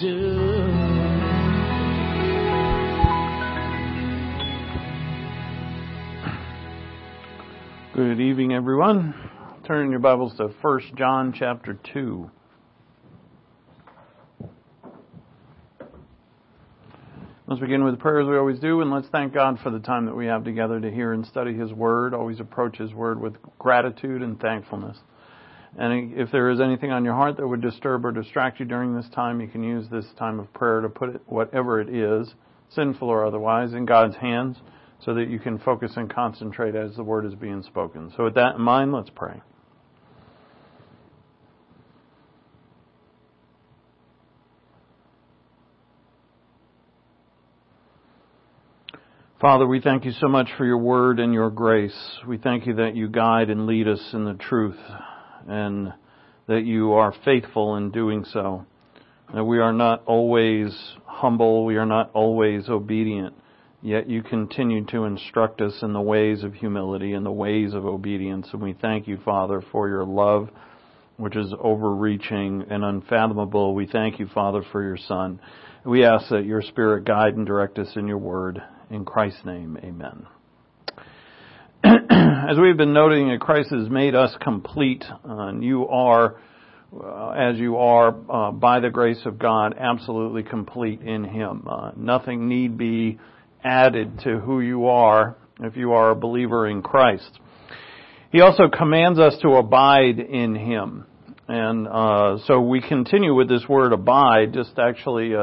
do. Good evening, everyone. Turn your Bibles to 1 John chapter 2. Let's begin with prayer as we always do, and let's thank God for the time that we have together to hear and study His Word. Always approach His Word with gratitude and thankfulness. And if there is anything on your heart that would disturb or distract you during this time, you can use this time of prayer to put it, whatever it is, sinful or otherwise, in God's hands, so that you can focus and concentrate as the Word is being spoken. So with that in mind, let's pray. Father, we thank you so much for your Word and your grace. We thank you that you guide and lead us in the truth, and that you are faithful in doing so. That we are not always humble, we are not always obedient, yet you continue to instruct us in the ways of humility and the ways of obedience. And we thank you, Father, for your love, which is overreaching and unfathomable. We thank you, Father, for your Son. We ask that your Spirit guide and direct us in your word. In Christ's name, amen. As we've been noting, that Christ has made us complete, and you are, as you are, by the grace of God, absolutely complete in Him. Nothing need be added to who you are if you are a believer in Christ. He also commands us to abide in Him. And so we continue with this word abide, just actually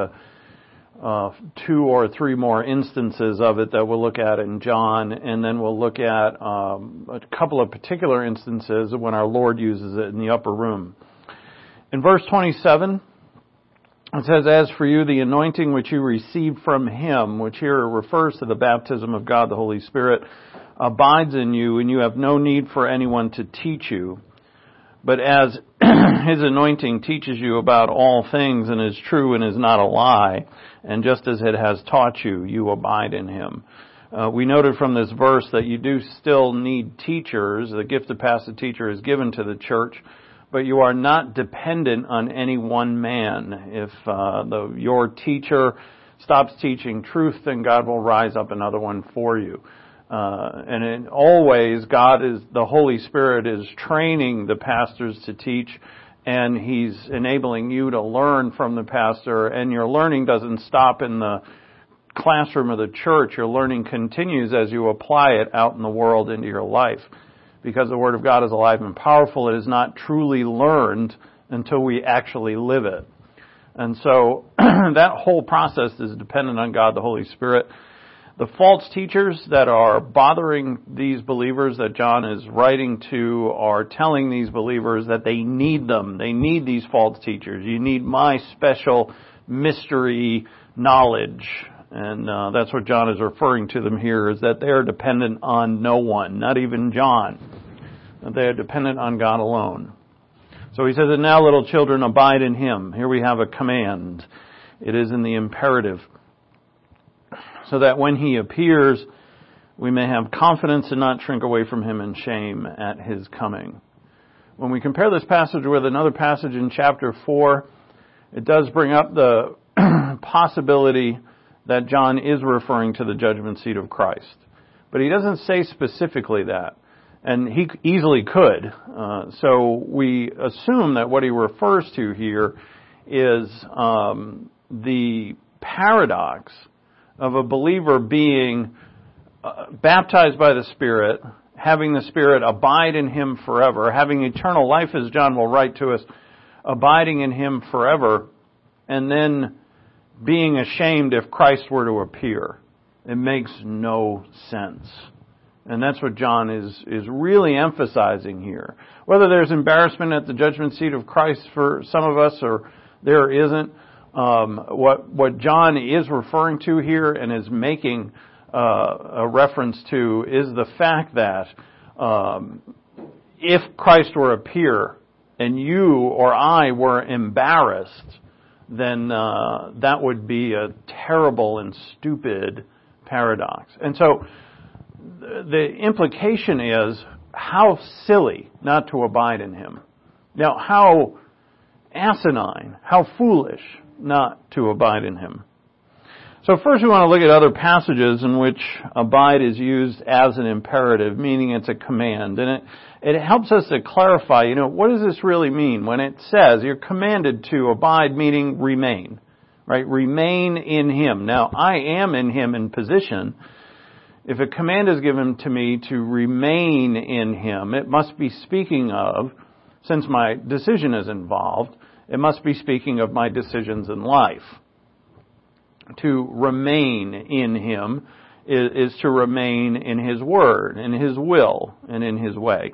2 or 3 more instances of it that we'll look at in John, and then we'll look at a couple of particular instances when our Lord uses it in the upper room. In verse 27, it says, "As for you, the anointing which you received from Him," which here refers to the baptism of God the Holy Spirit, "abides in you, and you have no need for anyone to teach you. But as His anointing teaches you about all things and is true and is not a lie, and just as it has taught you, you abide in Him." We noted from this verse that you do still need teachers. The gift of pastoral teacher is given to the church, but you are not dependent on any one man. If your teacher stops teaching truth, then God will rise up another one for you. And always, the Holy Spirit is training the pastors to teach, and He's enabling you to learn from the pastor, and your learning doesn't stop in the classroom of the church. Your learning continues as you apply it out in the world into your life. Because the Word of God is alive and powerful, it is not truly learned until we actually live it. And so that whole process is dependent on God, the Holy Spirit. The false teachers that are bothering these believers that John is writing to are telling these believers that they need them. They need these false teachers. You need my special mystery knowledge. And that's what John is referring to them here, is that they are dependent on no one, not even John. They are dependent on God alone. So he says, "And now, little children, abide in Him." Here we have a command. It is in the imperative. "So that when He appears, we may have confidence and not shrink away from Him in shame at His coming." When we compare this passage with another passage in chapter 4, it does bring up the possibility that John is referring to the judgment seat of Christ. But he doesn't say specifically that. And he easily could. So we assume that what he refers to here is the paradox of a believer being baptized by the Spirit, having the Spirit abide in him forever, having eternal life, as John will write to us, abiding in Him forever, and then being ashamed if Christ were to appear. It makes no sense. And that's what John is really emphasizing here. Whether there's embarrassment at the judgment seat of Christ for some of us or there isn't, what John is referring to here and is making a reference to is the fact that if Christ were to appear and you or I were embarrassed, then that would be a terrible and stupid paradox. And so the implication is how silly not to abide in Him. Now, how asinine, how foolish not to abide in him. So first we want to look at other passages in which abide is used as an imperative, meaning it's a command. And it helps us to clarify, what does this really mean? When it says you're commanded to abide, meaning remain, right? Remain in him. Now, I am in him in position. If a command is given to me to remain in him, it must be speaking of, since my decision is involved, it must be speaking of my decisions in life. To remain in him is to remain in his word, in his will, and in his way.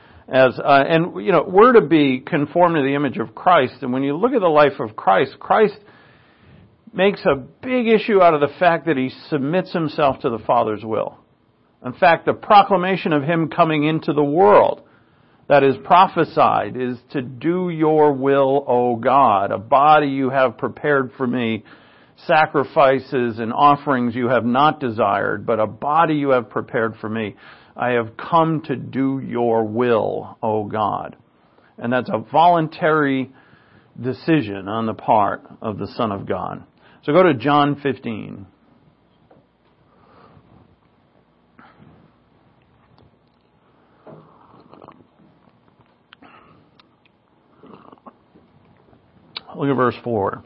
We're to be conformed to the image of Christ. And when you look at the life of Christ, Christ makes a big issue out of the fact that he submits himself to the Father's will. In fact, the proclamation of him coming into the world that is prophesied is to do your will, O God. A body you have prepared for me, sacrifices and offerings you have not desired, but a body you have prepared for me. I have come to do your will, O God. And that's a voluntary decision on the part of the Son of God. So go to John 15. Look at verse 4.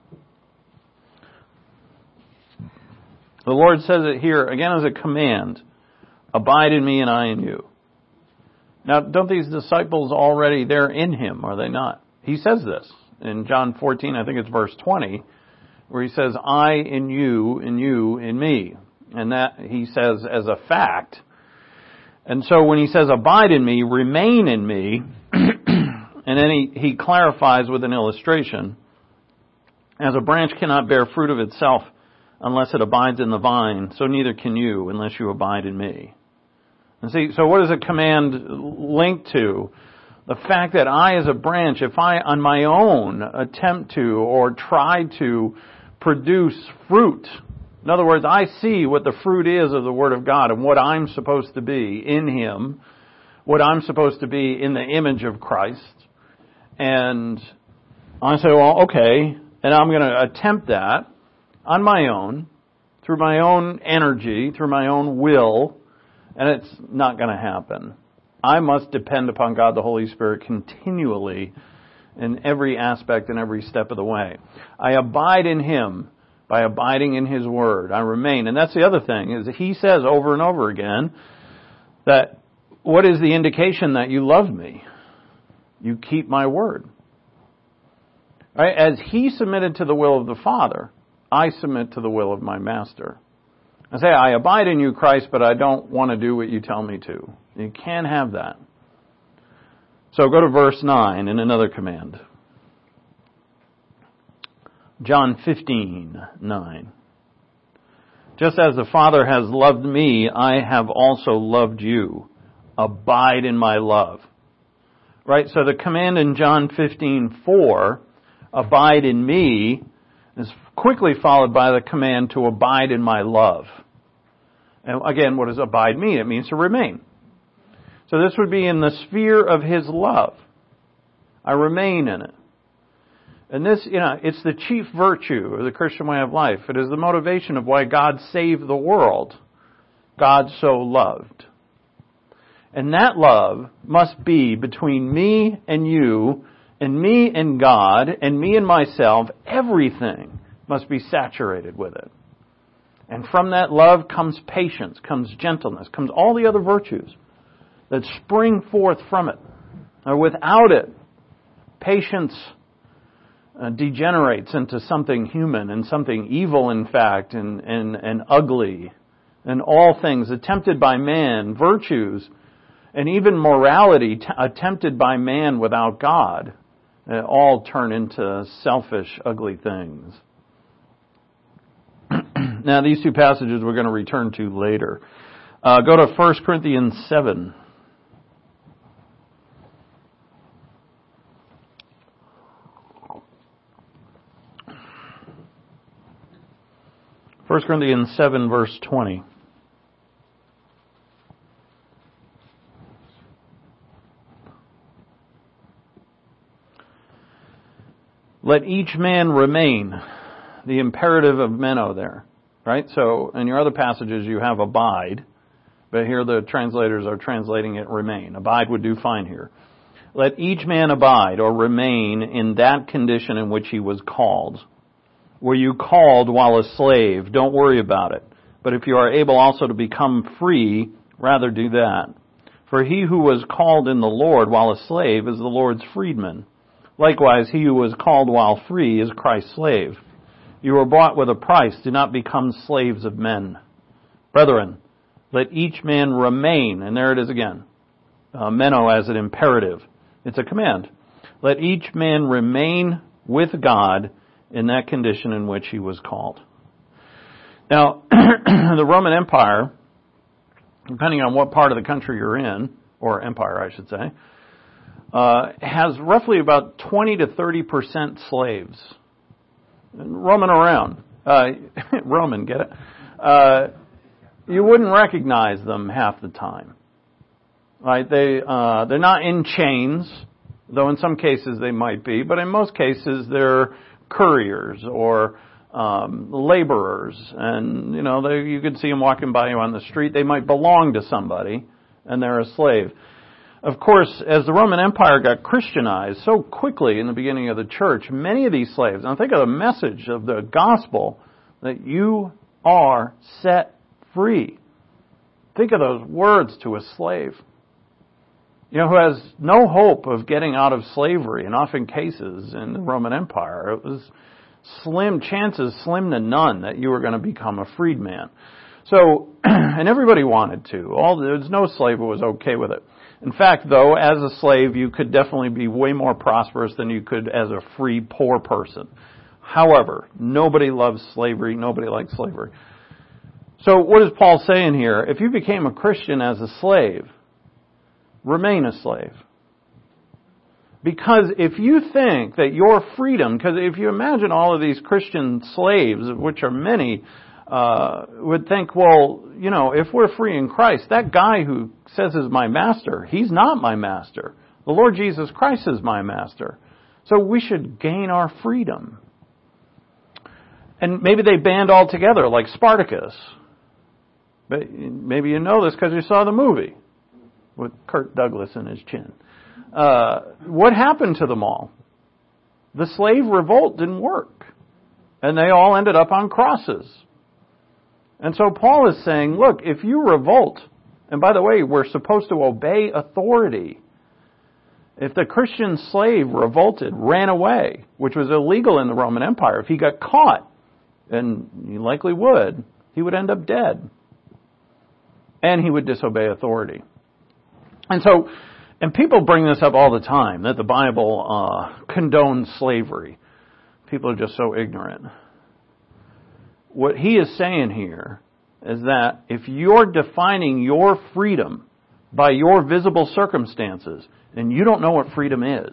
The Lord says it here, again as a command, abide in me and I in you. Now, don't these disciples already, they're in him, are they not? He says this in John 14, I think it's verse 20, where he says, I in you in me. And that he says as a fact. And so when he says abide in me, remain in me, and then he clarifies with an illustration, as a branch cannot bear fruit of itself unless it abides in the vine, so neither can you unless you abide in me. And see, so what is a command linked to? The fact that I as a branch, if I on my own attempt to or try to produce fruit, in other words, I see what the fruit is of the Word of God and what I'm supposed to be in him, what I'm supposed to be in the image of Christ, and I say, well, okay, and I'm going to attempt that on my own, through my own energy, through my own will, and it's not going to happen. I must depend upon God the Holy Spirit continually in every aspect and every step of the way. I abide in him by abiding in his word. I remain. And that's the other thing, is that he says over and over again that what is the indication that you love me? You keep my word. Right? As he submitted to the will of the Father, I submit to the will of my master. I say, I abide in you, Christ, but I don't want to do what you tell me to. You can't have that. So go to verse 9 in another command. John 15:9. Just as the Father has loved me, I have also loved you. Abide in my love. Right? So the command in John 15:4, abide in me, is quickly followed by the command to abide in my love. And again, what does abide mean? It means to remain. So this would be in the sphere of his love. I remain in it. And this, it's the chief virtue of the Christian way of life. It is the motivation of why God saved the world. God so loved. And that love must be between me and you, and me and God, and me and myself. Everything must be saturated with it. And from that love comes patience, comes gentleness, comes all the other virtues that spring forth from it. Or without it, patience degenerates into something human and something evil, in fact, and ugly. And all things attempted by man, virtues, and even morality attempted by man without God, all turn into selfish, ugly things. Now, these two passages we're going to return to later. Go to 1 Corinthians 7. 1 Corinthians 7, verse 20. Let each man remain. The imperative of meno there. Right? So in your other passages you have abide. But here the translators are translating it remain. Abide would do fine here. Let each man abide or remain in that condition in which he was called. Were you called while a slave? Don't worry about it. But if you are able also to become free, rather do that. For he who was called in the Lord while a slave is the Lord's freedman. Likewise, he who was called while free is Christ's slave. You were bought with a price. Do not become slaves of men. Brethren, let each man remain, and there it is again, meno as an imperative. It's a command. Let each man remain with God in that condition in which he was called. Now, the Roman Empire, depending on what part of the country you're in, or empire I should say, has roughly about 20 to 30% slaves. Roaming around. Roman, get it? You wouldn't recognize them half the time. Right? They're not in chains, though in some cases they might be, but in most cases they're couriers or laborers, and you could see them walking by you on the street. They might belong to somebody, and they're a slave. Of course, as the Roman Empire got Christianized so quickly in the beginning of the church, many of these slaves, and think of the message of the gospel, that you are set free. Think of those words to a slave. Who has no hope of getting out of slavery, and often cases in the Roman Empire, it was slim to none that you were going to become a freedman. So, and everybody wanted to. There's no slave who was okay with it. In fact, though, as a slave, you could definitely be way more prosperous than you could as a free, poor person. However, nobody loves slavery. Nobody likes slavery. So what is Paul saying here? If you became a Christian as a slave, remain a slave. Because if you think that your freedom, because if you imagine all of these Christian slaves, which are many, would think, well, if we're free in Christ, that guy who says is my master, he's not my master. The Lord Jesus Christ is my master. So we should gain our freedom. And maybe they band all together like Spartacus. But maybe you know this because you saw the movie with Kirk Douglas in his chin. What happened to them all? The slave revolt didn't work. And they all ended up on crosses. And so Paul is saying, look, if you revolt, and by the way, we're supposed to obey authority. If the Christian slave revolted, ran away, which was illegal in the Roman Empire, if he got caught, and he likely would, he would end up dead. And he would disobey authority. And people bring this up all the time, that the Bible condones slavery. People are just so ignorant. What he is saying here is that if you're defining your freedom by your visible circumstances, then you don't know what freedom is.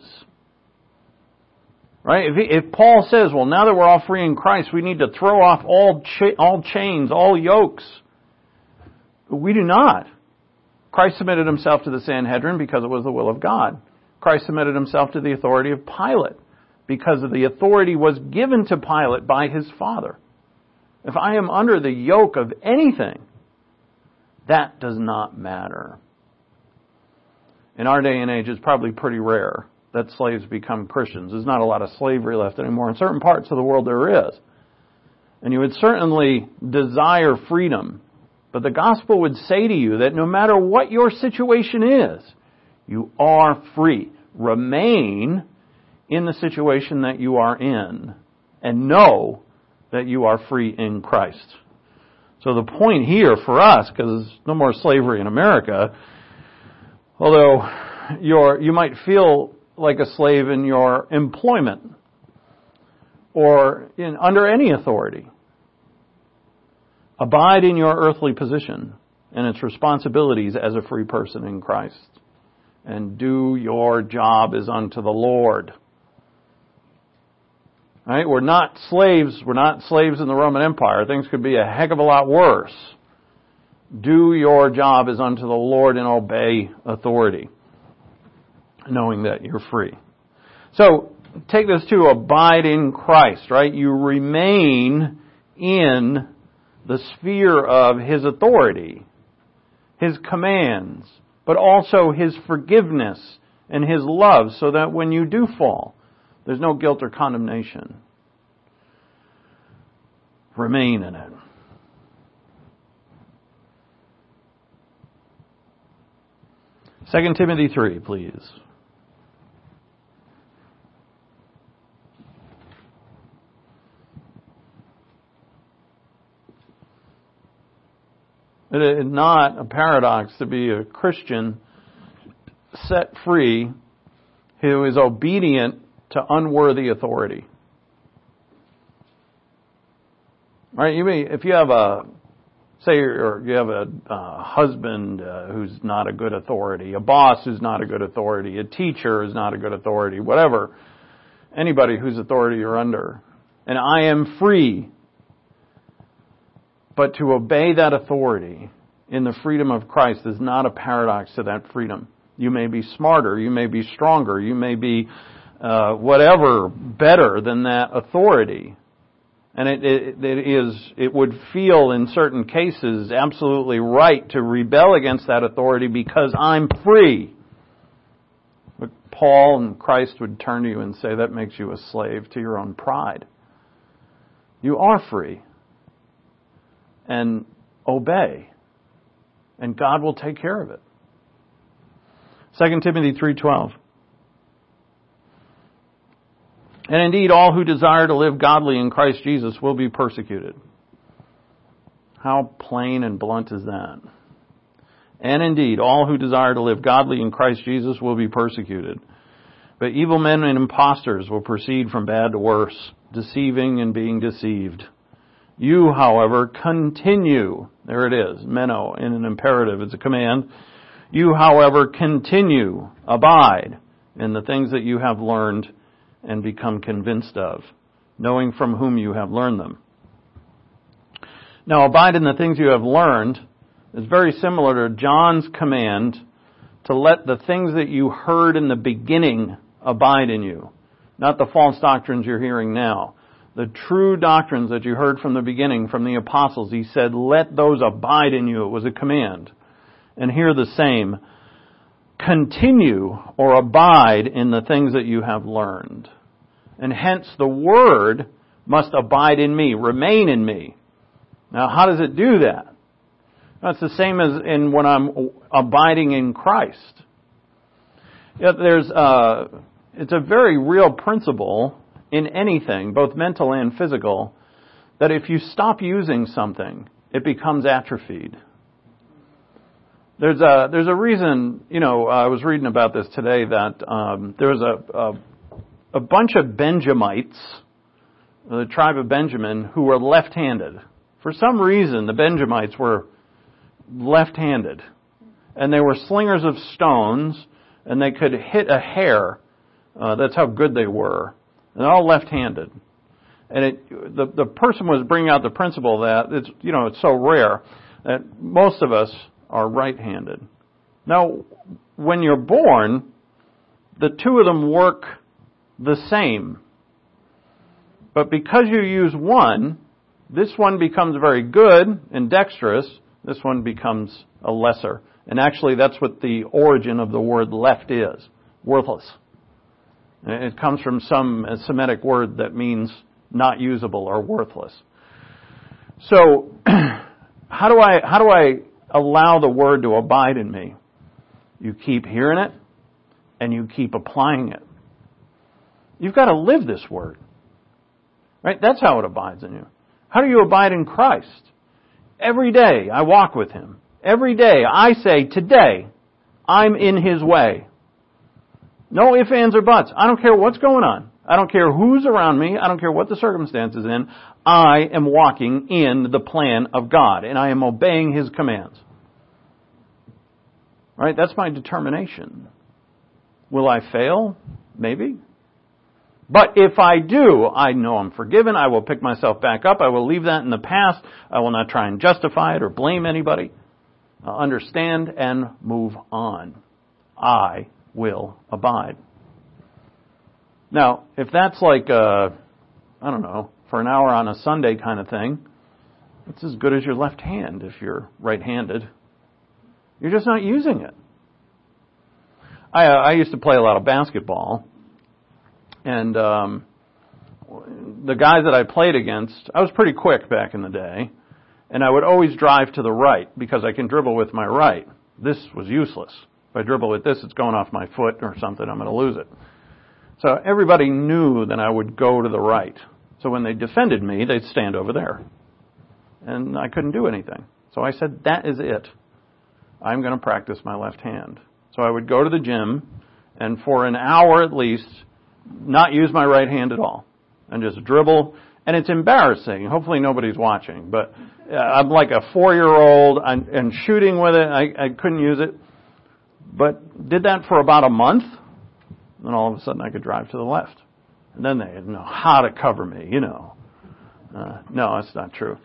Right? If Paul says, well, now that we're all free in Christ, we need to throw off all chains, all yokes. We do not. Christ submitted himself to the Sanhedrin because it was the will of God. Christ submitted himself to the authority of Pilate because the authority was given to Pilate by his Father. If I am under the yoke of anything, that does not matter. In our day and age, it's probably pretty rare that slaves become Christians. There's not a lot of slavery left anymore. In certain parts of the world there is. And you would certainly desire freedom. But the gospel would say to you that no matter what your situation is, you are free. Remain in the situation that you are in and know that you are free in Christ. So the point here for us, because there's no more slavery in America, although you might feel like a slave in your employment or under any authority. Abide in your earthly position and its responsibilities as a free person in Christ. And do your job as unto the Lord. Right? We're not slaves. We're not slaves in the Roman Empire. Things could be a heck of a lot worse. Do your job as unto the Lord and obey authority, knowing that you're free. So, take this to abide in Christ, right? You remain in the sphere of His authority, His commands, but also His forgiveness and His love, so that when you do fall, there's no guilt or condemnation. Remain in it. 2 Timothy 3, please. It is not a paradox to be a Christian set free who is obedient to unworthy authority. Right? If you have you have a husband who's not a good authority, a boss who's not a good authority, a teacher who's not a good authority, whatever, anybody whose authority you're under, and I am free, but to obey that authority in the freedom of Christ is not a paradox to that freedom. You may be smarter, you may be stronger, you may be whatever better than that authority. And it would feel in certain cases absolutely right to rebel against that authority because I'm free. But Paul and Christ would turn to you and say that makes you a slave to your own pride. You are free. And obey. And God will take care of it. 2 Timothy 3:12. And indeed, all who desire to live godly in Christ Jesus will be persecuted. How plain and blunt is that? And indeed, all who desire to live godly in Christ Jesus will be persecuted. But evil men and impostors will proceed from bad to worse, deceiving and being deceived. You, however, continue. There it is, meno, in an imperative, it's a command. You, however, continue, abide in the things that you have learned and become convinced of, knowing from whom you have learned them. Now, abide in the things you have learned is very similar to John's command to let the things that you heard in the beginning abide in you, not the false doctrines you're hearing now. The true doctrines that you heard from the beginning, from the apostles, he said, let those abide in you. It was a command. And here the same. Continue or abide in the things that you have learned. And hence the word must abide in me, remain in me. Now how does it do that? That's the same as in when I'm abiding in Christ. Yet it's a very real principle in anything, both mental and physical, that if you stop using something, it becomes atrophied. There's a reason, I was reading about this today, that there was a bunch of Benjamites, the tribe of Benjamin, who were left-handed. For some reason, the Benjamites were left-handed. And they were slingers of stones, and they could hit a hair. That's how good they were. And they're all left-handed. And the person was bringing out the principle that it's so rare that most of us are right-handed. Now, when you're born, the two of them work the same. But because you use one, this one becomes very good and dexterous. This one becomes a lesser. And actually, that's what the origin of the word left is. Worthless. It comes from some Semitic word that means not usable or worthless. So, how do I allow the word to abide in me? You keep hearing it, and you keep applying it. You've got to live this word. Right? That's how it abides in you. How do you abide in Christ? Every day I walk with Him. Every day I say, today, I'm in His way. No ifs, ands, or buts. I don't care what's going on. I don't care who's around me. I don't care what the circumstances in. I am walking in the plan of God, and I am obeying His commands. Right? That's my determination. Will I fail? Maybe. But if I do, I know I'm forgiven. I will pick myself back up. I will leave that in the past. I will not try and justify it or blame anybody. I'll understand and move on. I will abide. Now, if that's like a, I don't know, for an hour on a Sunday kind of thing, it's as good as your left hand if you're right-handed. You're just not using it. I used to play a lot of basketball, and the guys that I played against, I was pretty quick back in the day, and I would always drive to the right because I can dribble with my right. This was useless. If I dribble with this, it's going off my foot or something, I'm going to lose it. So everybody knew that I would go to the right. So when they defended me, they'd stand over there. And I couldn't do anything. So I said, that is it. I'm going to practice my left hand. So I would go to the gym and for an hour at least, not use my right hand at all. And just dribble. And it's embarrassing. Hopefully nobody's watching. But I'm like a 4-year-old and shooting with it. I couldn't use it. But did that for about a month. And all of a sudden I could drive to the left. And then they didn't know how to cover me, you know. No, that's not true.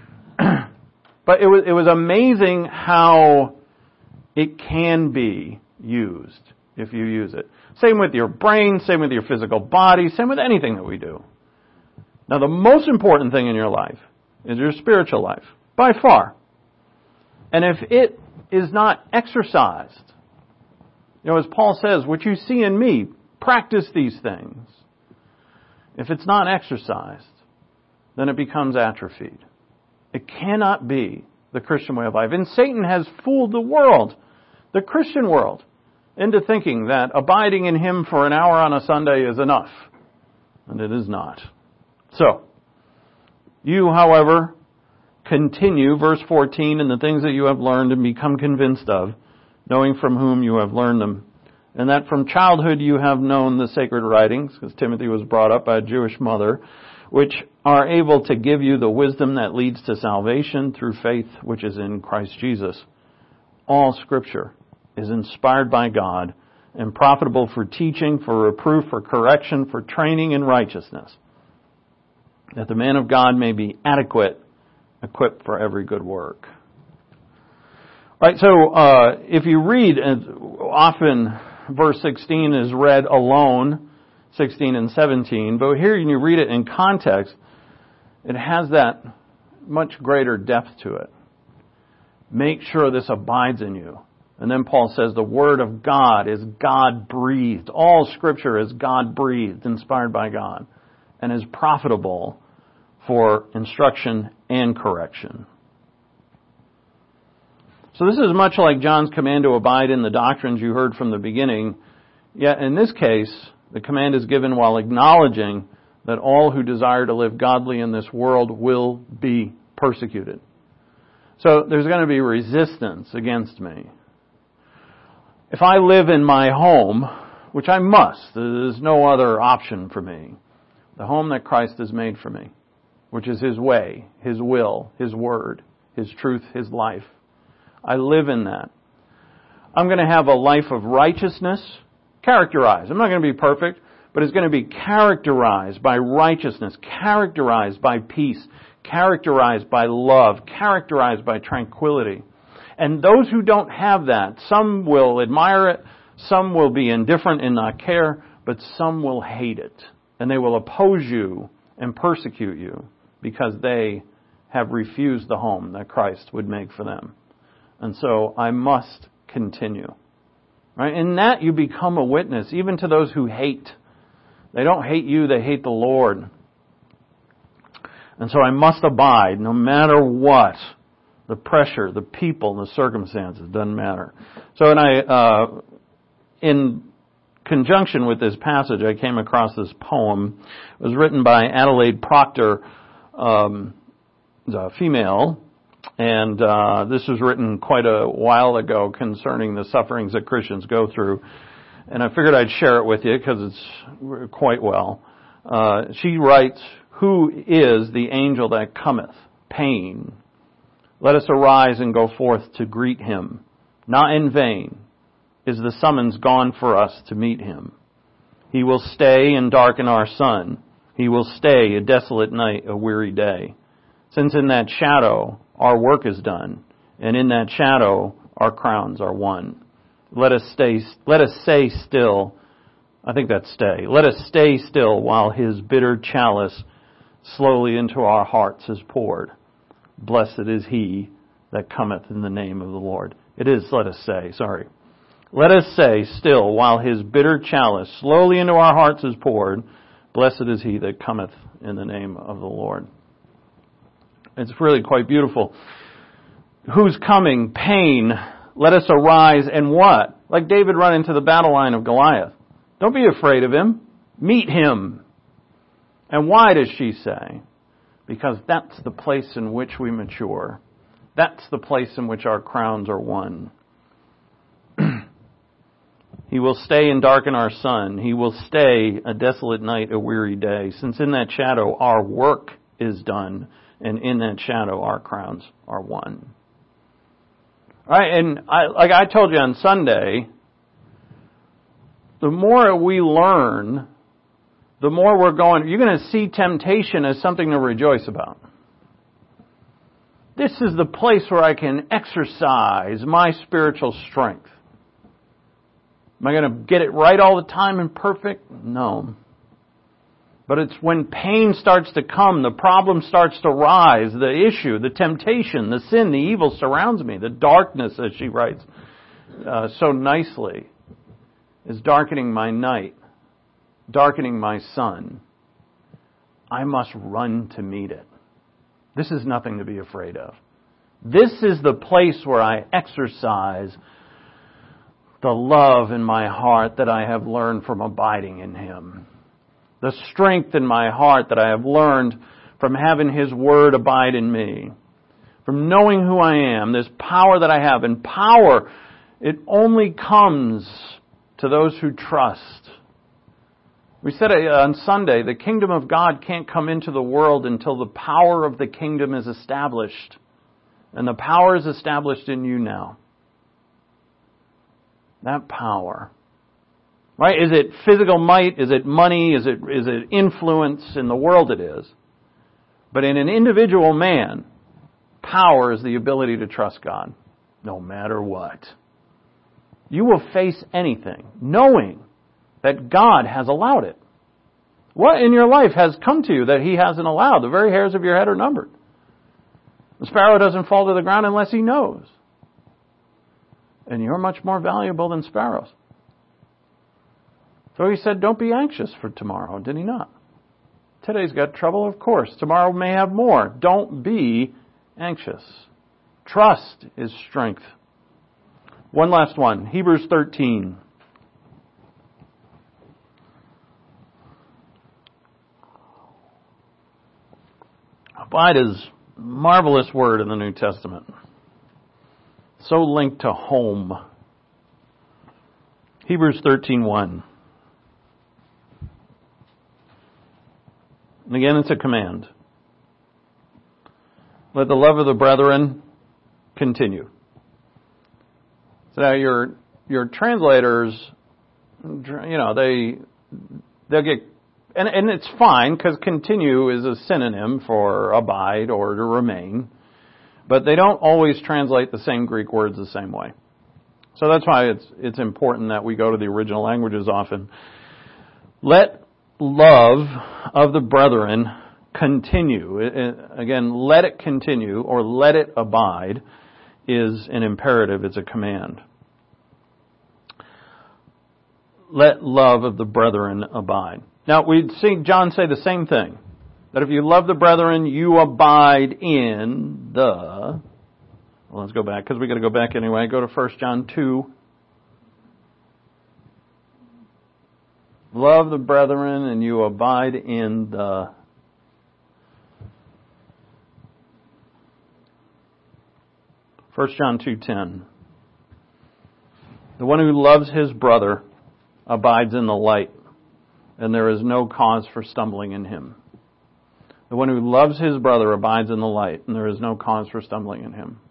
But it was amazing how it can be used if you use it. Same with your brain, same with your physical body, same with anything that we do. Now the most important thing in your life is your spiritual life, by far. And if it is not exercised, you know, as Paul says, what you see in me, practice these things. If it's not exercised, then it becomes atrophied. It cannot be the Christian way of life. And Satan has fooled the world, the Christian world, into thinking that abiding in him for an hour on a Sunday is enough. And it is not. So, you, however, continue, verse 14, in the things that you have learned and become convinced of, knowing from whom you have learned them, and that from childhood you have known the sacred writings, because Timothy was brought up by a Jewish mother, which are able to give you the wisdom that leads to salvation through faith which is in Christ Jesus. All Scripture is inspired by God and profitable for teaching, for reproof, for correction, for training in righteousness, that the man of God may be adequate, equipped for every good work. Right, so if you read, often verse 16 is read alone, 16 and 17, but here when you read it in context, it has that much greater depth to it. Make sure this abides in you. And then Paul says the Word of God is God-breathed. All Scripture is God-breathed, inspired by God, and is profitable for instruction and correction. So this is much like John's command to abide in the doctrines you heard from the beginning. Yet in this case, the command is given while acknowledging that all who desire to live godly in this world will be persecuted. So there's going to be resistance against me. If I live in my home, which I must, there's no other option for me, the home that Christ has made for me, which is His way, His will, His word, His truth, His life. I live in that. I'm going to have a life of righteousness, characterized. I'm not going to be perfect, but it's going to be characterized by righteousness, characterized by peace, characterized by love, characterized by tranquility. And those who don't have that, some will admire it, some will be indifferent and not care, but some will hate it. And they will oppose you and persecute you because they have refused the home that Christ would make for them. And so I must continue. Right? In that you become a witness, even to those who hate. They don't hate you, they hate the Lord. And so I must abide no matter what. The pressure, the people, the circumstances, doesn't matter. So in conjunction with this passage, I came across this poem. It was written by Adelaide Proctor, a female, and this was written quite a while ago concerning the sufferings that Christians go through. And I figured I'd share it with you because it's quite well. She writes, "Who is the angel that cometh? Pain. Let us arise and go forth to greet him. Not in vain is the summons gone for us to meet him. He will stay and darken our sun. He will stay a desolate night, a weary day. Since in that shadow our work is done, and in that shadow our crowns are won. Let us say still, I think that's stay. Let us stay still while His bitter chalice slowly into our hearts is poured. Blessed is he that cometh in the name of the Lord. It is, let us say, sorry. Let us say still while His bitter chalice slowly into our hearts is poured. Blessed is he that cometh in the name of the Lord. It's really quite beautiful. Who's coming? Pain. Let us arise and what? Like David run into the battle line of Goliath. Don't be afraid of him. Meet him. And why does she say? Because that's the place in which we mature. That's the place in which our crowns are won. He will stay and darken our sun. He will stay a desolate night, a weary day. Since in that shadow our work is done, and in that shadow our crowns are won. All right, and like I told you on Sunday, the more we learn, the more we're going, you're going to see temptation as something to rejoice about. This is the place where I can exercise my spiritual strength. Am I going to get it right all the time and perfect? No. But it's when pain starts to come, the problem starts to rise, the issue, the temptation, the sin, the evil surrounds me. The darkness, as she writes so nicely, is darkening my night, darkening my sun. I must run to meet it. This is nothing to be afraid of. This is the place where I exercise the love in my heart that I have learned from abiding in Him. The strength in my heart that I have learned from having His Word abide in me. From knowing who I am, this power that I have. And power, it only comes to those who trust. We said on Sunday, the kingdom of God can't come into the world until the power of the kingdom is established. And the power is established in you now. That power. Right? Is it physical might? Is it money? Is it influence? In the world it is. But in an individual man, power is the ability to trust God, no matter what. You will face anything, knowing that God has allowed it. What in your life has come to you that He hasn't allowed? The very hairs of your head are numbered. The sparrow doesn't fall to the ground unless He knows. And you're much more valuable than sparrows. So He said, don't be anxious for tomorrow, did He not? Today's got trouble, of course. Tomorrow may have more. Don't be anxious. Trust is strength. One last one. Hebrews 13. Abide is a marvelous word in the New Testament. So linked to home. Hebrews 13:1. And again, it's a command. Let the love of the brethren continue. So now your translators, they'll get, and it's fine because continue is a synonym for abide or to remain, but they don't always translate the same Greek words the same way. So that's why it's important that we go to the original languages often. Let love of the brethren continue. Again, let it continue or let it abide is an imperative. It's a command. Let love of the brethren abide. Now, we'd see John say the same thing. That if you love the brethren, you abide in the... Well, let's go back, because we've got to go back anyway. Go to 1 John 2. Love the brethren, and you abide in the... First John 2:10. The one who loves his brother abides in the light, and there is no cause for stumbling in him. The one who loves his brother abides in the light, and there is no cause for stumbling in him.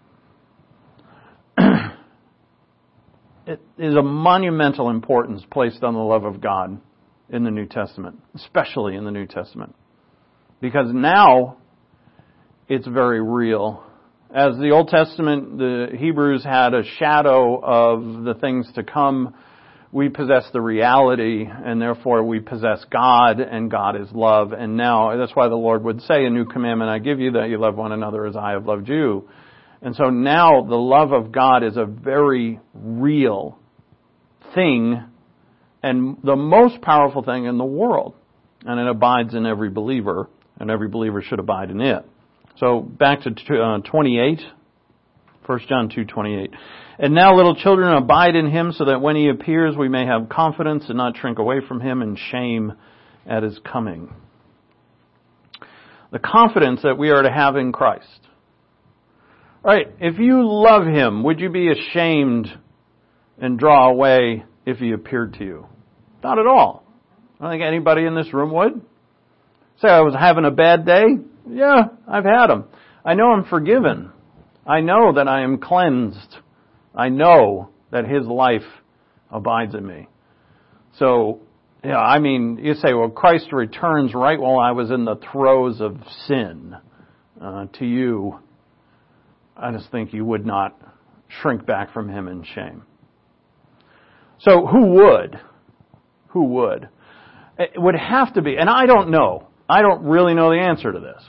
It is a monumental importance placed on the love of God in the New Testament, especially in the New Testament. Because now it's very real. As the Old Testament, the Hebrews had a shadow of the things to come we possess the reality, and therefore we possess God, and God is love. And now, that's why the Lord would say, a new commandment I give you, that you love one another as I have loved you. And so now the love of God is a very real thing, and the most powerful thing in the world. And it abides in every believer, and every believer should abide in it. So back to 28, 1 John 2:28. And now, little children, abide in Him, so that when He appears we may have confidence and not shrink away from Him in shame at His coming. The confidence that we are to have in Christ. Right, if you love Him, would you be ashamed and draw away if He appeared to you? Not at all. I don't think anybody in this room would. Say, I was having a bad day? Yeah, I've had them. I know I'm forgiven. I know that I am cleansed. I know that His life abides in me. So, yeah, I mean, you say, well, Christ returns right while I was in the throes of sin. To you, I just think you would not shrink back from Him in shame. So who would? Who would? It would have to be, and I don't know. I don't really know the answer to this.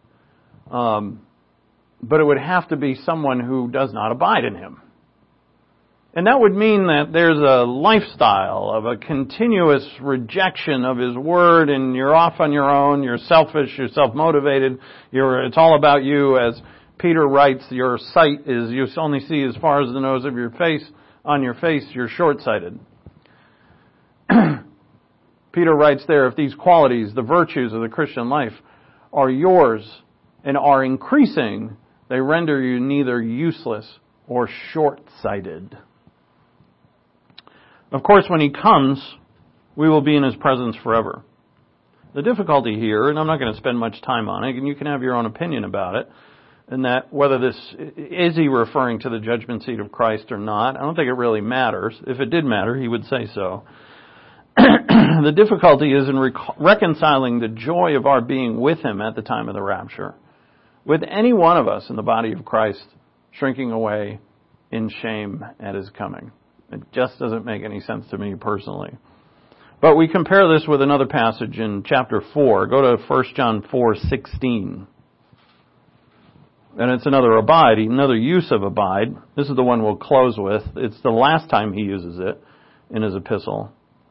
But it would have to be someone who does not abide in Him. And that would mean that there's a lifestyle of a continuous rejection of His Word, and you're off on your own, you're selfish, you're self-motivated, it's all about you. As Peter writes, your sight is, you only see as far as the nose of your face. On your face, you're short-sighted. Peter writes there, if these qualities, the virtues of the Christian life, are yours and are increasing, they render you neither useless or short-sighted. Of course, when He comes, we will be in His presence forever. The difficulty here, and I'm not going to spend much time on it, and you can have your own opinion about it, and that whether this, is He referring to the judgment seat of Christ or not, I don't think it really matters. If it did matter, He would say so. The difficulty is in reconciling the joy of our being with Him at the time of the rapture with any one of us in the body of Christ shrinking away in shame at His coming. It just doesn't make any sense to me personally. But we compare this with another passage in chapter 4. Go to 1 John 4:16. And it's another abide, another use of abide. This is the one we'll close with. It's the last time he uses it in his epistle.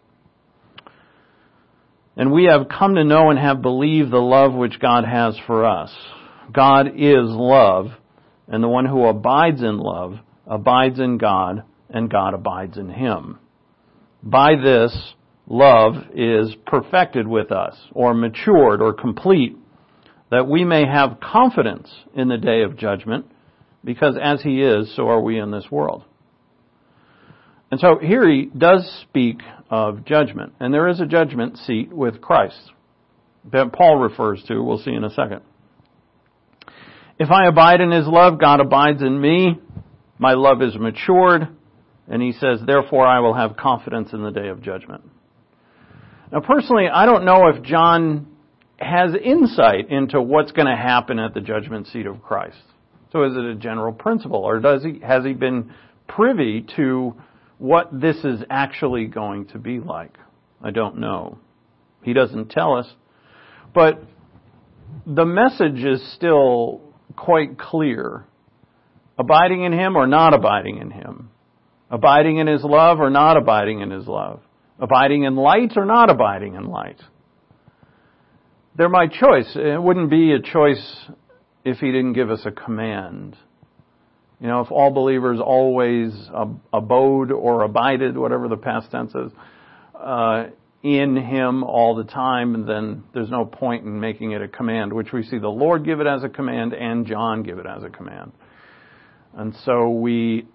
And we have come to know and have believed the love which God has for us. God is love, and the one who abides in love abides in God, and God abides in him. By this, love is perfected with us, or matured, or complete, that we may have confidence in the day of judgment, because as He is, so are we in this world. And so here he does speak of judgment, and there is a judgment seat with Christ that Paul refers to, we'll see in a second. If I abide in His love, God abides in me, my love is matured, and he says, therefore I will have confidence in the day of judgment. Now personally, I don't know if John has insight into what's going to happen at the judgment seat of Christ. So is it a general principle, or has he been privy to what this is actually going to be like? I don't know. He doesn't tell us. But the message is still quite clear. Abiding in Him or not abiding in Him. Abiding in His love or not abiding in His love. Abiding in light or not abiding in light. They're my choice. It wouldn't be a choice if He didn't give us a command. You know, if all believers always abode or abided, whatever the past tense is, in Him all the time, then there's no point in making it a command, which we see the Lord give it as a command and John give it as a command. And so we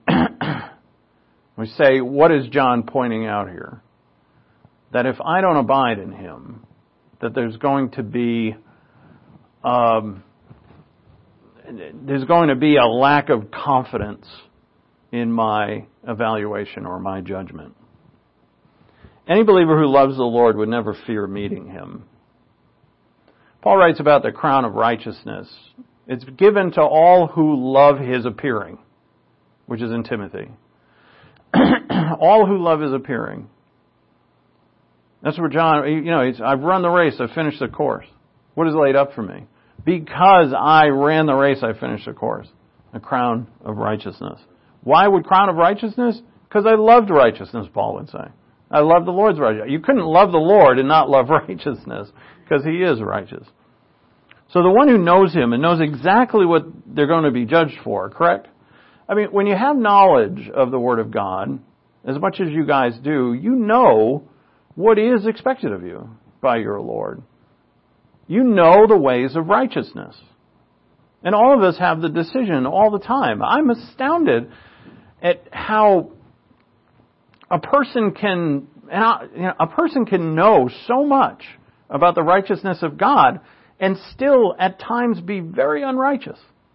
say, what is John pointing out here? That if I don't abide in Him, that there's going to be a lack of confidence in my evaluation or my judgment. Any believer who loves the Lord would never fear meeting Him. Paul writes about the crown of righteousness. It's given to all who love His appearing, which is in Timothy. all who love is appearing. That's where John, I've run the race, I've finished the course. What is laid up for me? Because I ran the race, I finished the course. A crown of righteousness. Why would crown of righteousness? Because I loved righteousness, Paul would say. I love the Lord's righteousness. You couldn't love the Lord and not love righteousness, because He is righteous. So the one who knows Him and knows exactly what they're going to be judged for, correct? I mean, when you have knowledge of the Word of God, as much as you guys do, you know what is expected of you by your Lord. You know the ways of righteousness. And all of us have the decision all the time. I'm astounded at how a person can know so much about the righteousness of God and still at times be very unrighteous.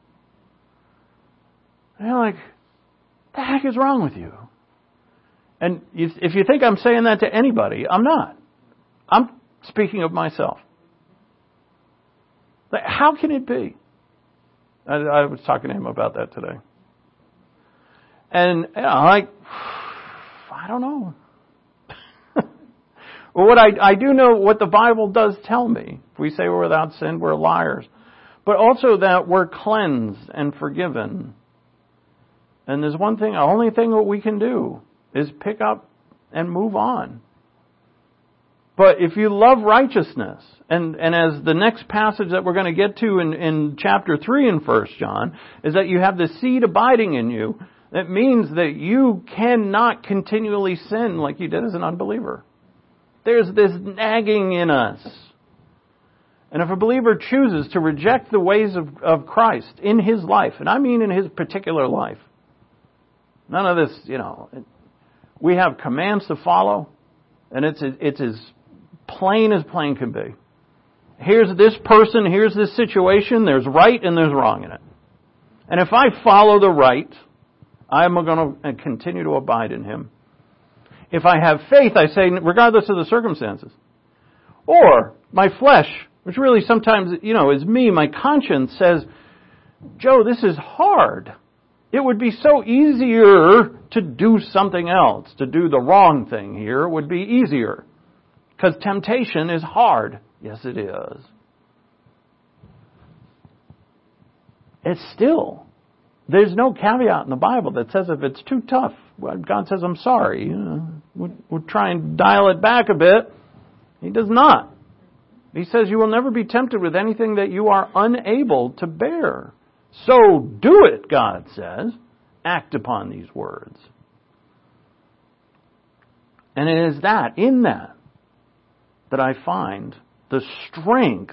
And you're like, what the heck is wrong with you? And if you think I'm saying that to anybody, I'm not. I'm speaking of myself. Like, how can it be? I was talking to him about that today. And I don't know. Well, what I do know, what the Bible does tell me. If we say we're without sin, we're liars. But also that we're cleansed and forgiven. And there's one thing, the only thing that we can do is pick up and move on. But if you love righteousness, and as the next passage that we're going to get to in chapter 3 in 1 John, is that you have the seed abiding in you, that means that you cannot continually sin like you did as an unbeliever. There's this nagging in us. And if a believer chooses to reject the ways of Christ in his life, and I mean in his particular life, none of this, we have commands to follow, and it's as plain can be. Here's this person, here's this situation, there's right and there's wrong in it. And if I follow the right, I'm going to continue to abide in Him. If I have faith, I say, regardless of the circumstances. Or my flesh, which really sometimes, is me, my conscience says, Joe, this is hard. It would be so easier to do something else, to do the wrong thing here. It would be easier. Because temptation is hard. Yes, it is. It's still, there's no caveat in the Bible that says if it's too tough, God says, I'm sorry. We'll try and dial it back a bit. He does not. He says you will never be tempted with anything that you are unable to bear. So do it, God says. Act upon these words. And it is in that I find the strength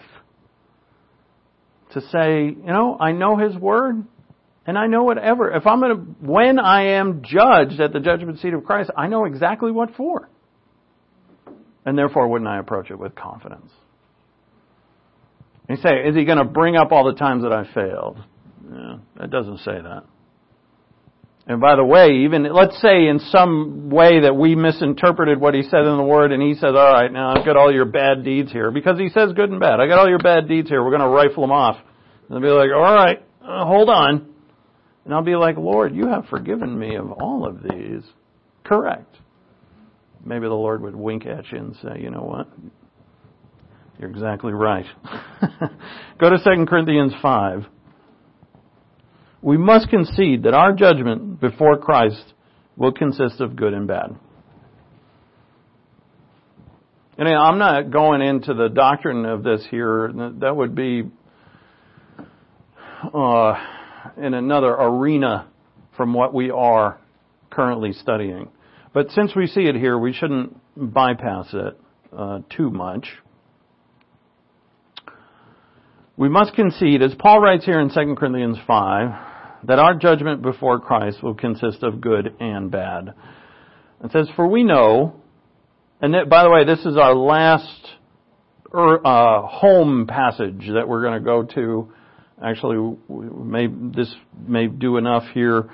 to say, I know His Word, and I know whatever. When I am judged at the judgment seat of Christ, I know exactly what for. And therefore, wouldn't I approach it with confidence? You say, is He going to bring up all the times that I failed? Yeah, it doesn't say that. And by the way, even let's say in some way that we misinterpreted what He said in the Word, and He says, all right, now I've got all your bad deeds here. Because He says good and bad. I got all your bad deeds here. We're going to rifle them off. And they'll be like, all right, hold on. And I'll be like, Lord, you have forgiven me of all of these. Correct. Maybe the Lord would wink at you and say, you know what? You're exactly right. Go to 2 Corinthians 5. We must concede that our judgment before Christ will consist of good and bad. And I'm not going into the doctrine of this here. That would be in another arena from what we are currently studying. But since we see it here, we shouldn't bypass it too much. We must concede, as Paul writes here in 2 Corinthians 5, that our judgment before Christ will consist of good and bad. It says, for we know, and that, by the way, this is our last home passage that we're going to go to. Actually, this may do enough here.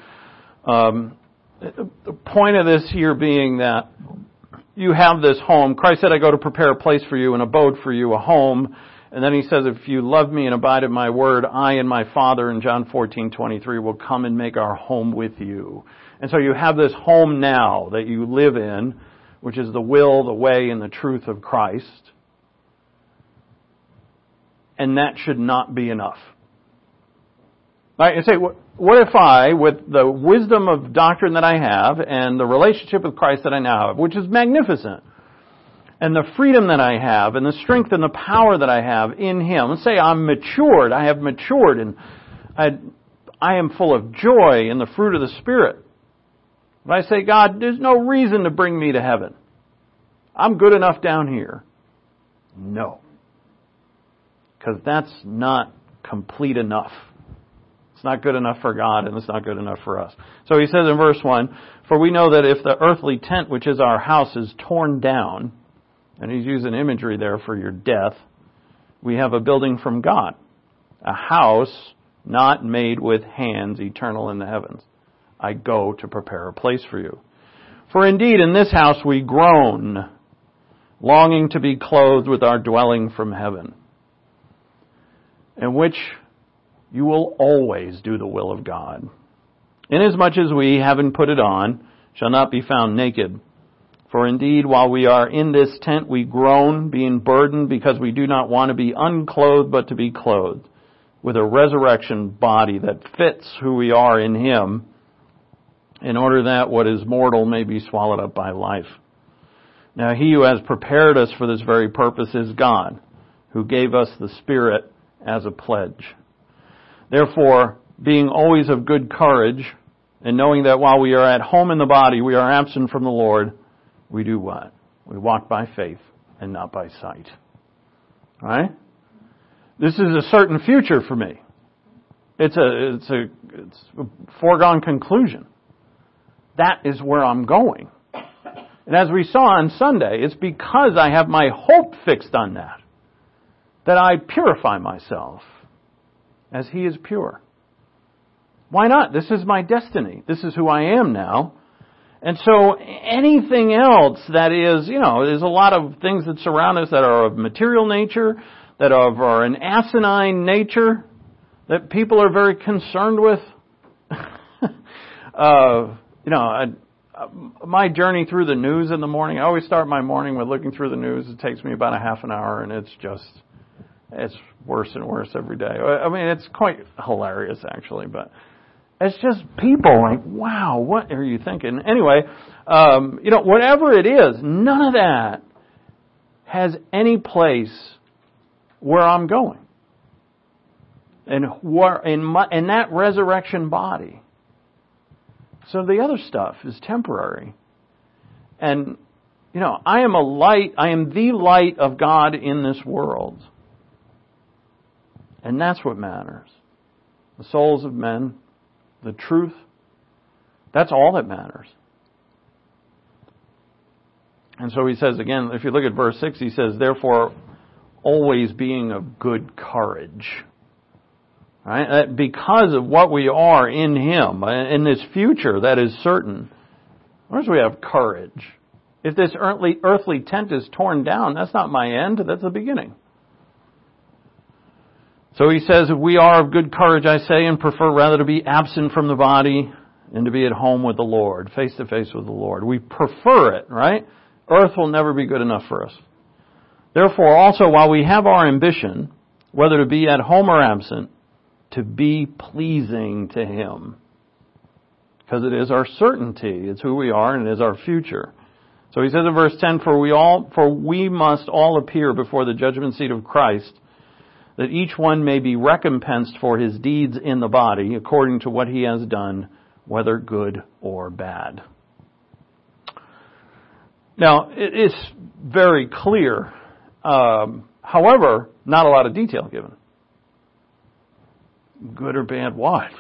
The point of this here being that you have this home. Christ said, I go to prepare a place for you, an abode for you, a home. And then He says, if you love me and abide in my word, I and my Father in John 14:23 will come and make our home with you. And so you have this home now that you live in, which is the will, the way, and the truth of Christ. And that should not be enough. Right? You say, what if I, with the wisdom of doctrine that I have and the relationship with Christ that I now have, which is magnificent, and the freedom that I have and the strength and the power that I have in Him, let's say I'm matured, I have matured, and I am full of joy in the fruit of the Spirit. But I say, God, there's no reason to bring me to heaven. I'm good enough down here. No. Because that's not complete enough. It's not good enough for God, and it's not good enough for us. So he says in verse 1, "For we know that if the earthly tent, which is our house, is torn down," and he's using imagery there for your death, "we have a building from God, a house not made with hands, eternal in the heavens. I go to prepare a place for you. For indeed in this house we groan, longing to be clothed with our dwelling from heaven, in which you will always do the will of God. Inasmuch as we, having put it on, shall not be found naked. For indeed, while we are in this tent, we groan, being burdened, because we do not want to be unclothed, but to be clothed, with a resurrection body that fits who we are in Him, in order that what is mortal may be swallowed up by life. Now He who has prepared us for this very purpose is God, who gave us the Spirit as a pledge. Therefore, being always of good courage, and knowing that while we are at home in the body, we are absent from the Lord, we do what? We walk by faith and not by sight. All right? This is a certain future for me. It's a foregone conclusion. That is where I'm going. And as we saw on Sunday, it's because I have my hope fixed on that I purify myself as He is pure. Why not? This is my destiny. This is who I am now. And so anything else that is, there's a lot of things that surround us that are of material nature, that are an asinine nature, that people are very concerned with. My journey through the news in the morning, I always start my morning with looking through the news. It takes me about a half an hour, and it's worse and worse every day. I mean, it's quite hilarious, actually, but it's just people like, wow, what are you thinking? Anyway, whatever it is, none of that has any place where I'm going. And in that resurrection body. So the other stuff is temporary. And, I am the light of God in this world. And that's what matters. The souls of men, the truth, that's all that matters. And so he says again, if you look at verse 6, he says, therefore, always being of good courage. Right? Because of what we are in Him, in this future that is certain, whereas we have courage. If this earthly tent is torn down, that's not my end, that's the beginning. So he says, we are of good courage, I say, and prefer rather to be absent from the body and to be at home with the Lord, face to face with the Lord. We prefer it, right? Earth will never be good enough for us. Therefore, also, while we have our ambition, whether to be at home or absent, to be pleasing to Him. Because it is our certainty. It's who we are and it is our future. So he says in verse 10, For we must all appear before the judgment seat of Christ, that each one may be recompensed for his deeds in the body, according to what he has done, whether good or bad. Now, it is very clear. However, not a lot of detail given. Good or bad what?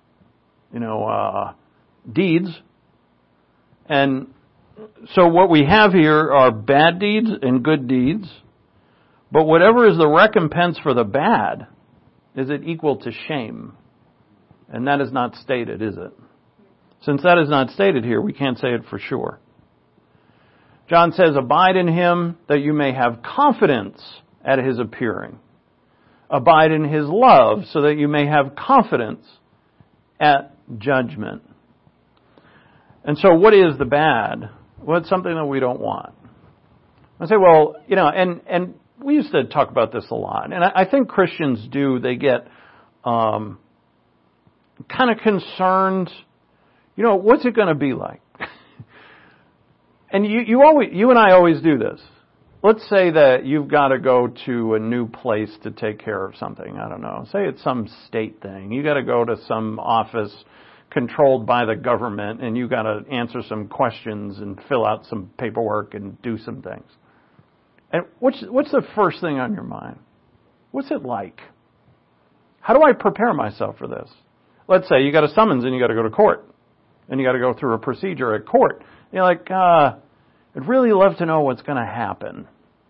Deeds. And so what we have here are bad deeds and good deeds. But whatever is the recompense for the bad, is it equal to shame? And that is not stated, is it? Since that is not stated here, we can't say it for sure. John says, abide in Him that you may have confidence at His appearing. Abide in His love so that you may have confidence at judgment. And so what is the bad? Well, it's something that we don't want. I say, well, and we used to talk about this a lot. And I think Christians do. They get kind of concerned. What's it going to be like? And you and I always do this. Let's say that you've got to go to a new place to take care of something. I don't know. Say it's some state thing. You got to go to some office controlled by the government, and you got to answer some questions and fill out some paperwork and do some things. And what's the first thing on your mind? What's it like? How do I prepare myself for this? Let's say you got a summons and you got to go to court, and you got to go through a procedure at court. And you're like, I'd really love to know what's going to happen.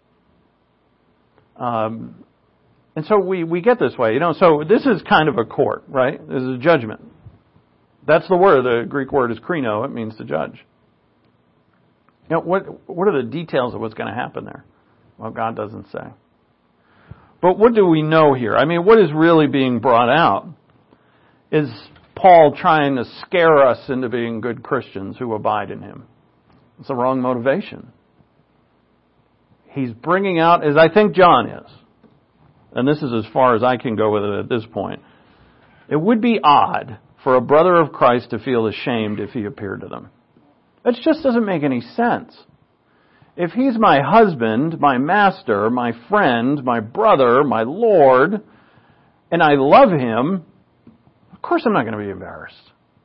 And so we get this way, so this is kind of a court, right? This is a judgment. That's the word. The Greek word is krino. It means to judge. What are the details of what's going to happen there? Well, God doesn't say. But what do we know here? I mean, what is really being brought out? Is Paul trying to scare us into being good Christians who abide in him? It's the wrong motivation. He's bringing out, as I think John is, and this is as far as I can go with it at this point, it would be odd for a brother of Christ to feel ashamed if he appeared to them. That just doesn't make any sense. If he's my husband, my master, my friend, my brother, my Lord, and I love him, of course I'm not going to be embarrassed.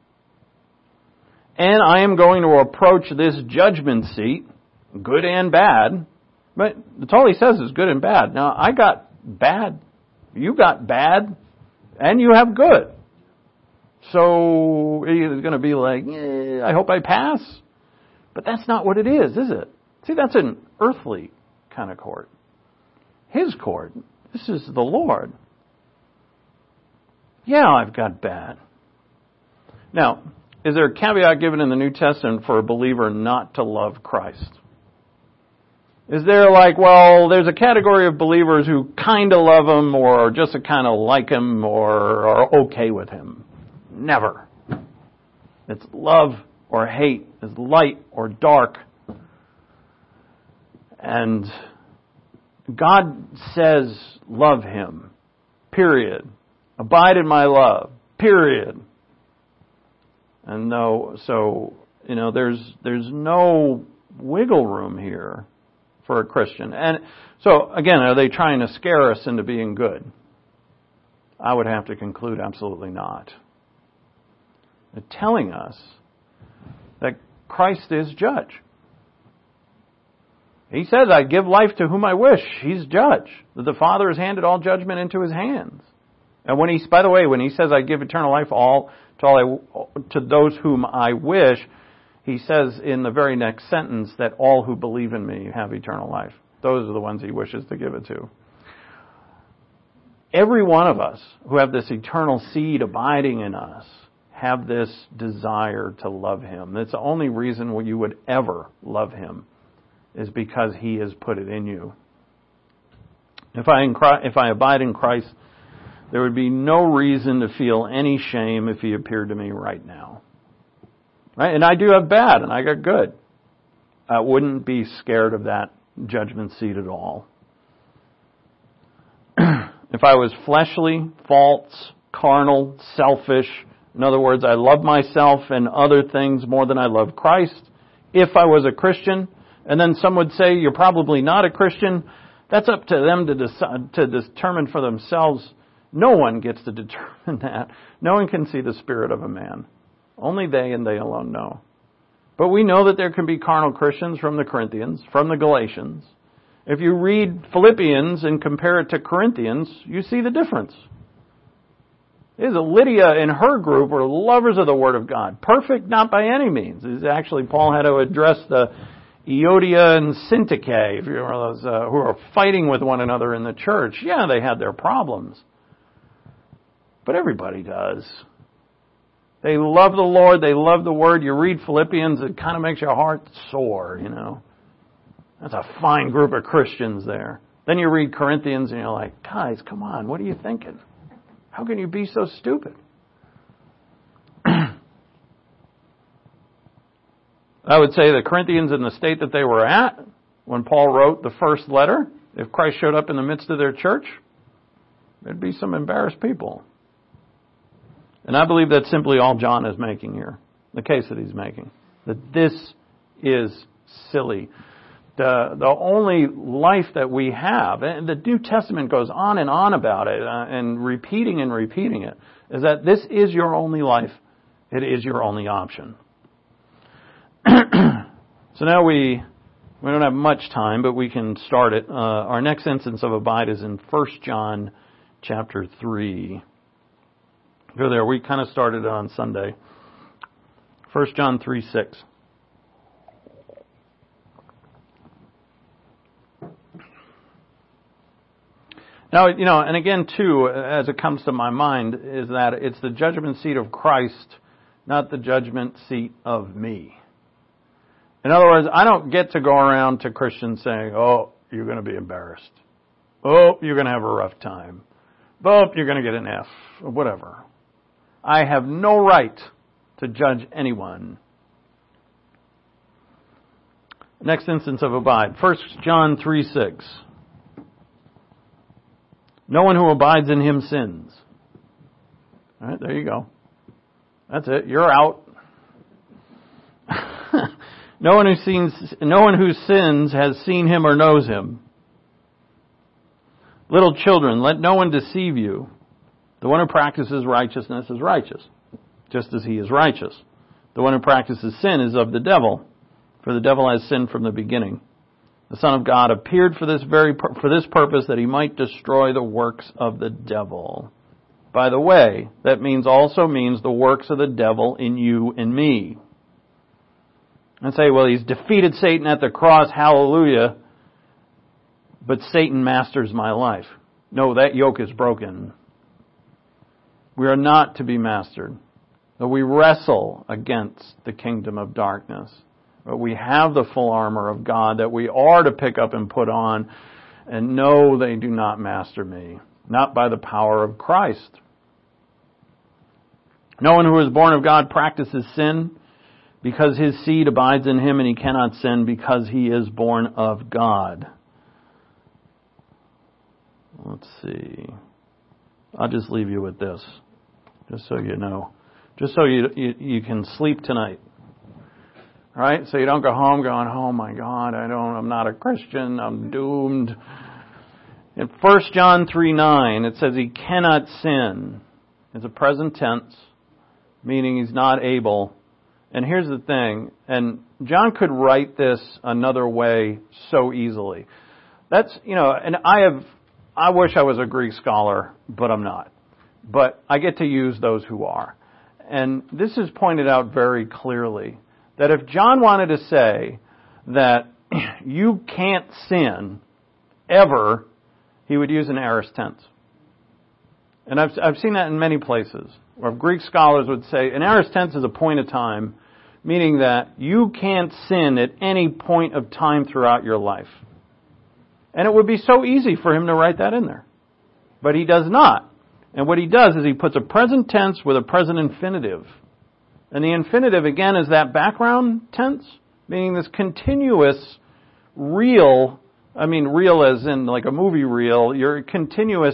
And I am going to approach this judgment seat, good and bad, but that's all he says is good and bad. Now, I got bad, you got bad, and you have good. So he's going to be like, I hope I pass. But that's not what it is it? See, that's an earthly kind of court. His court. This is the Lord. Yeah, I've got bad. Now, is there a caveat given in the New Testament for a believer not to love Christ? Is there there's a category of believers who kind of love him or just kind of like him or are okay with him? Never. It's love or hate. It's light or dark. And God says, love him. Period. Abide in my love. Period. And there's no wiggle room here for a Christian. And so, again, are they trying to scare us into being good? I would have to conclude absolutely not. They're telling us that Christ is judge. He says, I give life to whom I wish. He's judge. That the Father has handed all judgment into his hands. And when he says, I give eternal life to those whom I wish, he says in the very next sentence that all who believe in me have eternal life. Those are the ones he wishes to give it to. Every one of us who have this eternal seed abiding in us have this desire to love him. That's the only reason you would ever love him, is because he has put it in you. If I abide in Christ, there would be no reason to feel any shame if he appeared to me right now. Right? And I do have bad, and I got good. I wouldn't be scared of that judgment seat at all. If I was fleshly, false, carnal, selfish, in other words, I love myself and other things more than I love Christ, if I was a Christian, and then some would say, you're probably not a Christian, that's up to them to determine for themselves. No one gets to determine that. No one can see the spirit of a man. Only they and they alone know. But we know that there can be carnal Christians from the Corinthians, from the Galatians. If you read Philippians and compare it to Corinthians, you see the difference. Lydia and her group were lovers of the Word of God. Perfect? Not by any means. Actually, Paul had to address the Euodia and Syntyche, if you remember those who are fighting with one another in the church. Yeah, they had their problems. But everybody does. They love the Lord. They love the Word. You read Philippians, it kind of makes your heart soar, That's a fine group of Christians there. Then you read Corinthians and you're like, guys, come on, what are you thinking? How can you be so stupid? I would say the Corinthians in the state that they were at when Paul wrote the first letter, if Christ showed up in the midst of their church, there'd be some embarrassed people. And I believe that's simply all John is making here, the case that he's making. That this is silly. The only life that we have, and the New Testament goes on and on about it, and repeating it, is that this is your only life. It is your only option. So now we don't have much time, but we can start it. Our next instance of abide is in 1 John chapter 3. Go there. We kind of started it on Sunday. 1 John 3:6. Now, and again, too, as it comes to my mind, is that it's the judgment seat of Christ, not the judgment seat of me. In other words, I don't get to go around to Christians saying, oh, you're going to be embarrassed. Oh, you're going to have a rough time. Oh, you're going to get an F, or whatever. I have no right to judge anyone. Next instance of abide, 1 John 3:6. No one who abides in him sins. All right, there you go. That's it. You're out. No one who sins has seen him or knows him. Little children, let no one deceive you. The one who practices righteousness is righteous, just as he is righteous. The one who practices sin is of the devil, for the devil has sinned from the beginning. The Son of God appeared for this purpose, that he might destroy the works of the devil. By the way, that also means the works of the devil in you and me. And say, well, he's defeated Satan at the cross, hallelujah, but Satan masters my life. No, that yoke is broken. We are not to be mastered. Though we wrestle against the kingdom of darkness. But we have the full armor of God that we are to pick up and put on. And no, they do not master me. Not by the power of Christ. No one who is born of God practices sin, because his seed abides in him, and he cannot sin because he is born of God. Let's see. I'll just leave you with this, just so you know. Just so you can sleep tonight. All right? So you don't go home going, oh my God, I'm not a Christian, I'm doomed. In 1 John 3:9, it says he cannot sin. It's a present tense, meaning he's not able. And here's the thing, and John could write this another way so easily. That's, and I wish I was a Greek scholar, but I'm not. But I get to use those who are. And this is pointed out very clearly, that if John wanted to say that you can't sin ever, he would use an aorist tense. And I've seen that in many places, where Greek scholars would say an aorist tense is a point of time, meaning that you can't sin at any point of time throughout your life. And it would be so easy for him to write that in there. But he does not. And what he does is he puts a present tense with a present infinitive. And the infinitive, again, is that background tense, meaning this continuous real as in like a movie reel, your continuous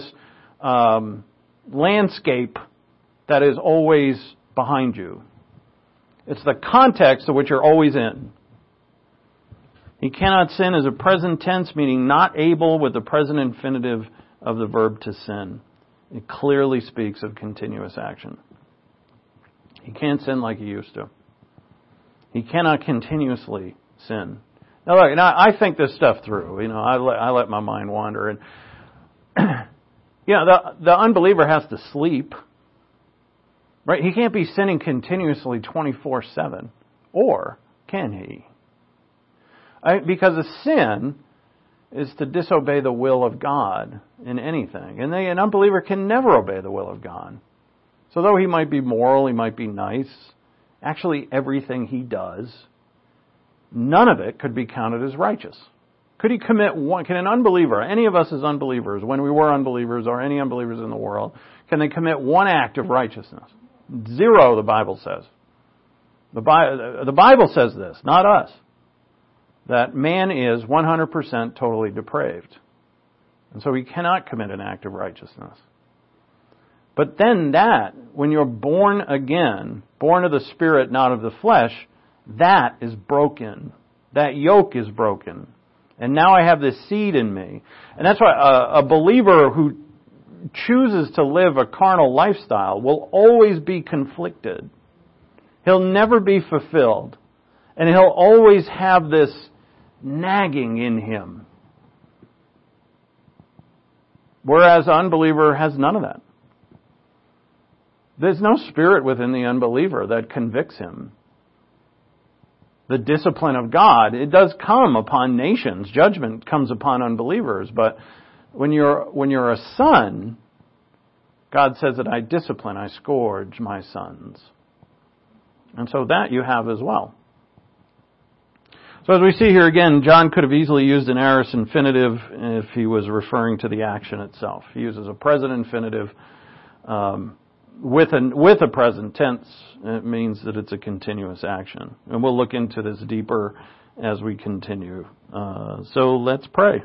landscape that is always behind you. It's the context of which you're always in. He cannot sin is a present tense, meaning not able, with the present infinitive of the verb to sin. It clearly speaks of continuous action. He can't sin like he used to. He cannot continuously sin. Now look, I think this stuff through. I let my mind wander. And the unbeliever has to sleep. Right? He can't be sinning continuously 24/7. Or can he? Because a sin is to disobey the will of God in anything. And an unbeliever can never obey the will of God. So though he might be moral, he might be nice, actually everything he does, none of it could be counted as righteous. Could he commit one? Can an unbeliever, any of us as unbelievers, when we were unbelievers or any unbelievers in the world, can they commit one act of righteousness? 0, the Bible says. The Bible says this, not us, that man is 100% totally depraved. And so he cannot commit an act of righteousness. But then that, when you're born again, born of the Spirit, not of the flesh, that is broken. That yoke is broken. And now I have this seed in me. And that's why a believer who chooses to live a carnal lifestyle will always be conflicted. He'll never be fulfilled. And he'll always have this nagging in him. Whereas an unbeliever has none of that. There's no spirit within the unbeliever that convicts him. The discipline of God, it does come upon nations. Judgment comes upon unbelievers. But when you're a son, God says that I discipline, I scourge my sons. And so that you have as well. So as we see here again, John could have easily used an aorist infinitive if he was referring to the action itself. He uses a present infinitive with a present tense. It means that it's a continuous action. And we'll look into this deeper as we continue. So let's pray.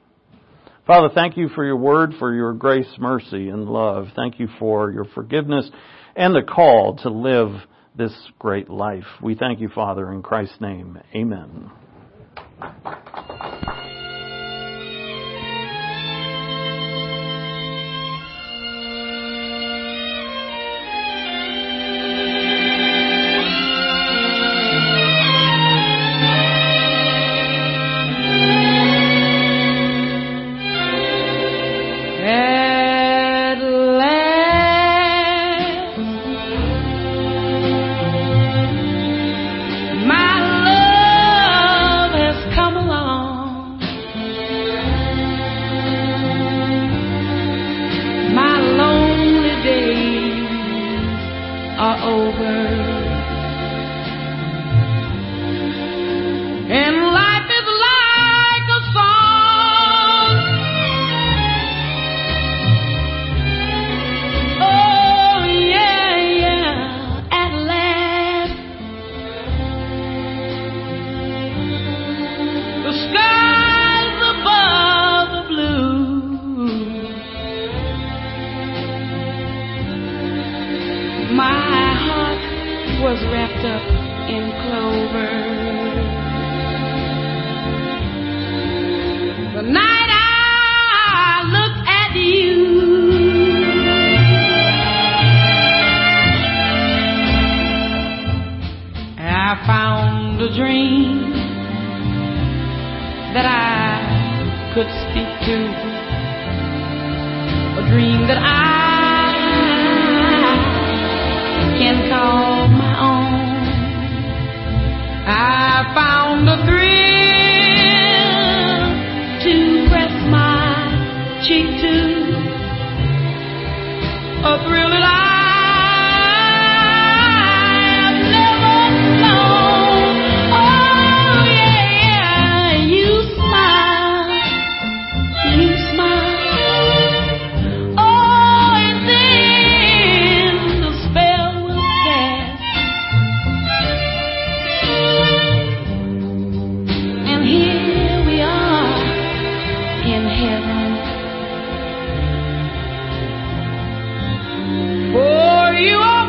Father, thank you for your word, for your grace, mercy, and love. Thank you for your forgiveness and the call to live this great life. We thank you, Father, in Christ's name. Amen. For you are